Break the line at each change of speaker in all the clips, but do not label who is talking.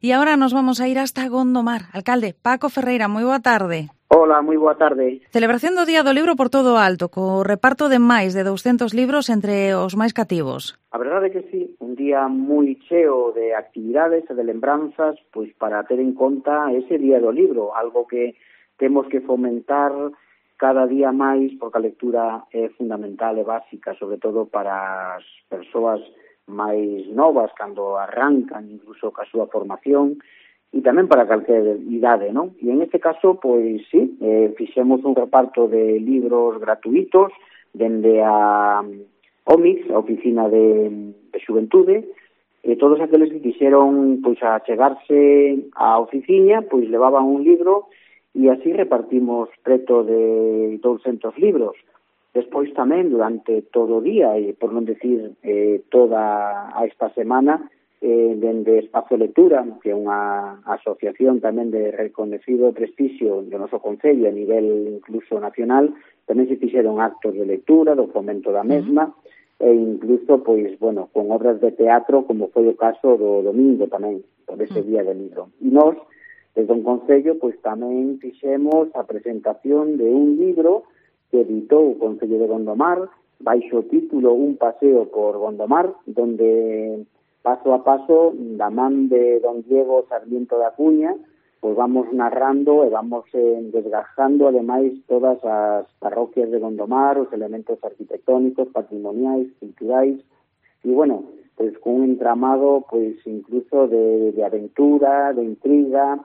E agora nos vamos a ir hasta Gondomar. Alcalde, Paco Ferreira, moi boa tarde.
Hola, moi boa tarde.
Celebración do Día do Libro por todo o alto, co reparto de máis de 200 libros entre os máis cativos.
A verdade é que sí, un día moi cheo de actividades e de lembranzas, pois para ter en conta ese Día do Libro, algo que temos que fomentar cada día máis, porque a lectura é fundamental e básica, sobre todo para as persoas máis novas, cando arrancan incluso ca súa formación, e tamén para calquer idade, non? E en este caso, pois sí, fixemos un reparto de libros gratuitos dende a OMIX, a Oficina de Xuventude, e todos aqueles que quixeron pois a chegarse á oficina, pois levaban un libro e así repartimos preto de 200 libros. Despois tamén, durante todo o día, e por non decir toda esta semana, dende Espacio Lectura, que é unha asociación tamén de reconocido prestixio do noso Concello a nivel incluso nacional, tamén se fixeron actos de lectura, do fomento da mesma, e incluso, pois, bueno, con obras de teatro, como foi o caso do domingo tamén, por ese Día del Libro. E nós, desde un Concello, pois tamén fixemos a presentación de un libro que editou o Concello de Gondomar, baixo o título Un paseo por Gondomar, donde paso a paso, da man de don Diego Sarmiento da Cuña, pois vamos narrando e vamos desgajando, ademais, todas as parroquias de Gondomar, os elementos arquitectónicos, patrimoniais, culturais, e, bueno, pois con un entramado, pois, incluso de aventura, de intriga,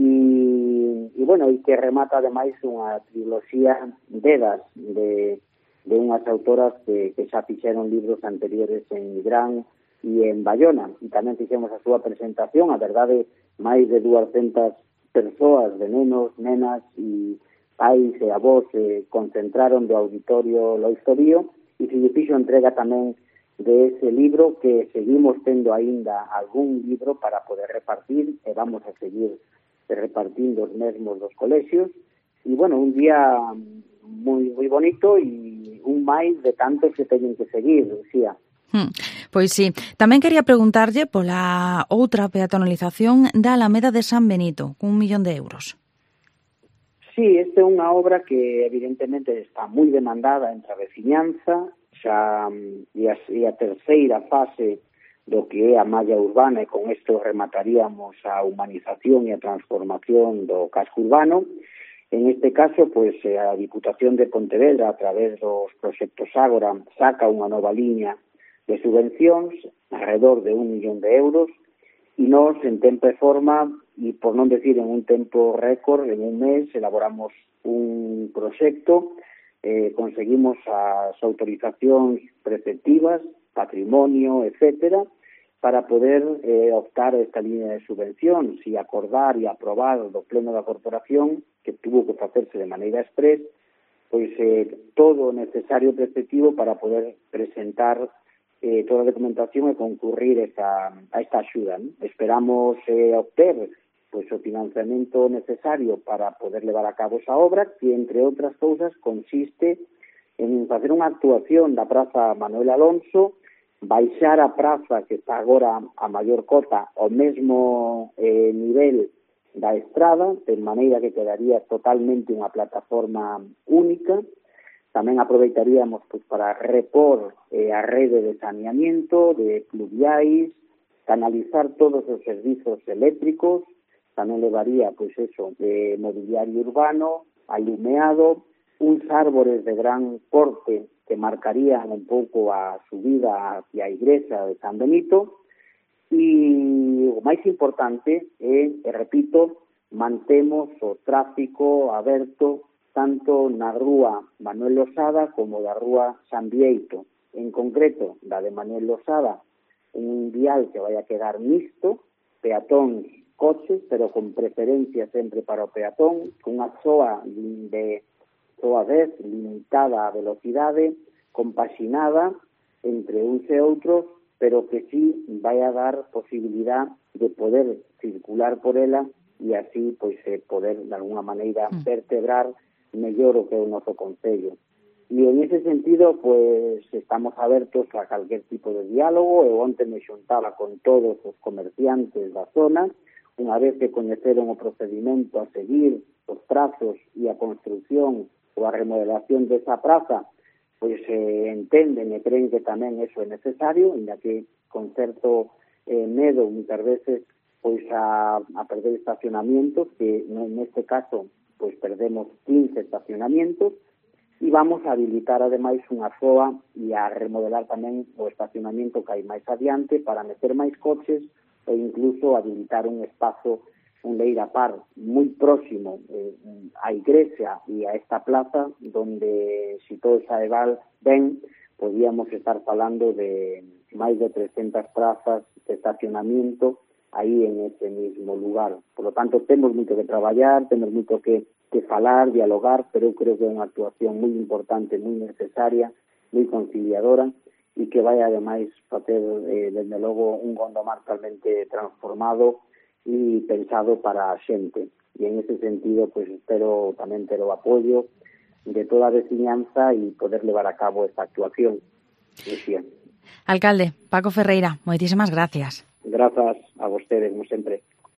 e bueno, e que remata, ademais, unha triloxía dedas de unhas autoras que xa fixeron libros anteriores en Nigrán e en Bayona, e tamén fixemos a súa presentación, a verdade, máis de 200 persoas, de nenos, nenas e pais e avós concentraron do auditorio Lois Tobío, e se lle fixo entrega tamén de ese libro, que seguimos tendo aínda algún libro para poder repartir, e vamos a seguir repartindo os mesmos dos colexios, e bueno, un día moi bonito e un máis de tantos que teñen que seguir, Lucía.
Pois sí. Tamén quería preguntarlle pola outra peatonalización da Alameda de San Benito, cun 1.000.000 de euros.
Sí, esta é unha obra que evidentemente está moi demandada entre a veciñanza, xa e a terceira fase do que é a malla urbana, e con isto remataríamos a humanización e a transformación do casco urbano. En este caso, pois, a Diputación de Pontevedra, a través dos proxectos Ágora, saca unha nova liña de subvencións, alrededor de 1.000.000 de euros, e nós, en tempo e forma, e por non decir en un tempo récord, en un mes, elaboramos un proxecto, conseguimos as autorizacións preceptivas, patrimonio, etcétera, para poder optar a esta línea de subvencións e acordar e aprobar do Pleno da Corporación, que tuvo que facerse de maneira exprés, pois todo o necesario preceptivo para poder presentar toda a documentación e concurrir a esta axuda, ¿no? Esperamos obter pois o financiamento necesario para poder levar a cabo esa obra, que, entre outras cousas, consiste en facer unha actuación da Praza Manuel Alonso, baixar a praza, que está agora a maior cota, ao mesmo nivel da estrada, de maneira que quedaría totalmente unha plataforma única. Tamén aproveitaríamos pois para repor a rede de saneamiento, de pluviais, canalizar todos os servizos eléctricos, tamén levaría pois eso, de mobiliario urbano, alumeado, uns árbores de gran porte que marcarían un pouco a subida hacia a igrexa de San Benito, e o máis importante é, repito, mantemos o tráfico aberto tanto na rúa Manuel Losada como da rúa San Bieito. En concreto, da de Manuel Losada, un vial que vai a quedar mixto, peatóns, coches, pero con preferencia sempre para o peatón, cunha zoa de toda vez limitada a velocidade, compaxinada entre uns e outros, pero que sí vai a dar posibilidad de poder circular por ela e así pois poder de alguna maneira vertebrar mellor o que é o noso Concello. E en ese sentido, pois estamos abertos a calquer tipo de diálogo. Eu onte me xuntaba con todos os comerciantes da zona, unha vez que coñeceron o procedimento a seguir, os trazos e a construción ou a remodelación desa praza, pois entenden e creen que tamén eso é necesario, ainda que con certo medo muitas veces pois a perder estacionamientos, que neste caso pois perdemos 15 estacionamientos, e vamos a habilitar ademais unha zoa e a remodelar tamén o estacionamento que hai máis adiante para meter máis coches e incluso habilitar un espazo, un leirapar moi próximo á igrexa e a esta plaza, donde, se todo sae ben, podíamos estar falando de máis de 300 plazas de estacionamento aí en ese mismo lugar. Por lo tanto, temos moito que traballar, temos moito que falar, dialogar, pero eu creo que é unha actuación moi importante, moi necesaria, moi conciliadora, e que vai ademais facer, desde logo, un Gondomar totalmente transformado e pensado para a xente. E en ese sentido, pois espero tamén ter o apoio de toda a veciñanza e poder levar a cabo esta actuación. Lucía.
Alcalde, Paco Ferreira, moitísimas gracias.
Grazas a vostedes, como sempre.